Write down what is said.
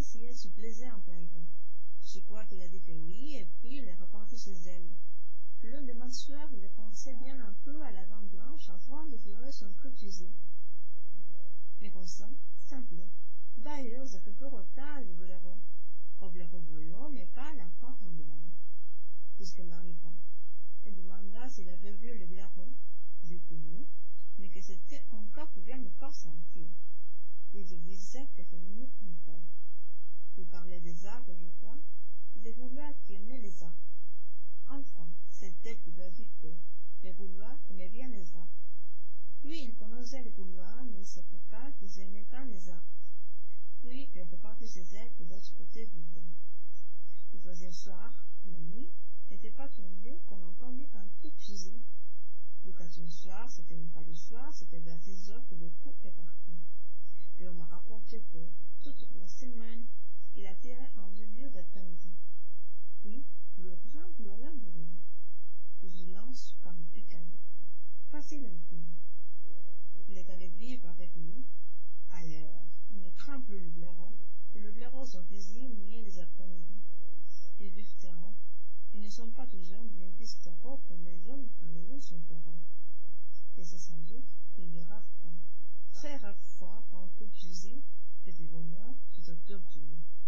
si elle se plaisait en plein hiver. Je crois qu'il a dit que oui, et puis il est reparti chez elle. Le lendemain soir, il pensait bien un peu à la dame blanche avant de tirer son coup de fusil. Mais comme ça, simple. D'ailleurs, ça fait peu retard le blaireau. Au blaireau volant, mais pas l'enfant en demande. Puisqu'elle n'arriva. Elle demanda s'il avait vu le blaireau. Il était nu, mais que c'était encore pour bien ne pas sentir. Il disait que c'est mieux encore. Il parlait des arbres, je crois. Il découvrait qu'il aimait les arbres. Enfin, c'était pour lui dire que les Gaulois aimaient bien les arbres. Lui, il connaissait les Gaulois, mais il ne savait pas qu'ils aimaient tant les arbres. Puis, il repartit chez elle de l'autre côté du lac. Il faisait soir, la nuit n'était pas tombée qu'on entendit un coup de fusil. Le quatrième soir, c'était même pas le soir, c'était vers 10 heures que le coup est parti. Et on m'a rapporté que, toute la semaine, il a tiré en milieu d'après-midi. Puis, le rien, vigilance comme picade. Facile à le film. Il est allé vivre avec lui. Alors, il ne craint plus le blaireau, et le blaireau son fusil niait les après-midi. Ils vivent terreau. Ils ne sont pas tout jeunes, mais ils disent terreau comme les hommes qui les loups sont terreau. Et c'est sans doute qu'il y aura très rare fois un coup de fusil, et du bonheur, tout autour de lui.